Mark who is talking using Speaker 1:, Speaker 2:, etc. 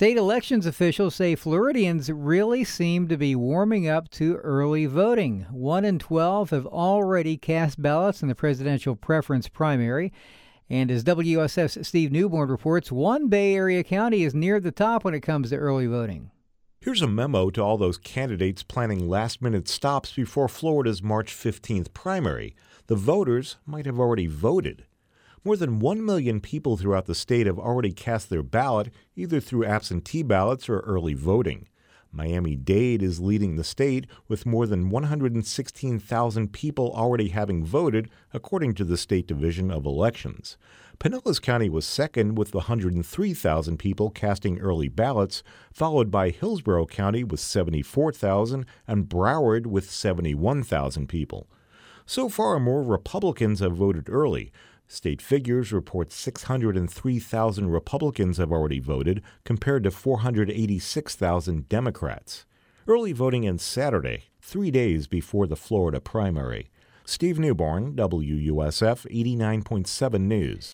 Speaker 1: State elections officials say Floridians really seem to be warming up to early voting. 1 in 12 have already cast ballots in the presidential preference primary. And as WUSF's Steve Newborn reports, one Bay Area county is near the top when it comes to early voting.
Speaker 2: Here's a memo to all those candidates planning last-minute stops before Florida's March 15th primary. The voters might have already voted. More than 1 million people throughout the state have already cast their ballot, either through absentee ballots or early voting. Miami-Dade is leading the state with more than 116,000 people already having voted, according to the State Division of Elections. Pinellas County was second with 103,000 people casting early ballots, followed by Hillsborough County with 74,000 and Broward with 71,000 people. So far, more Republicans have voted early. State figures report 603,000 Republicans have already voted, compared to 486,000 Democrats. Early voting ends Saturday, 3 days before the Florida primary. Steve Newborn, WUSF 89.7 News.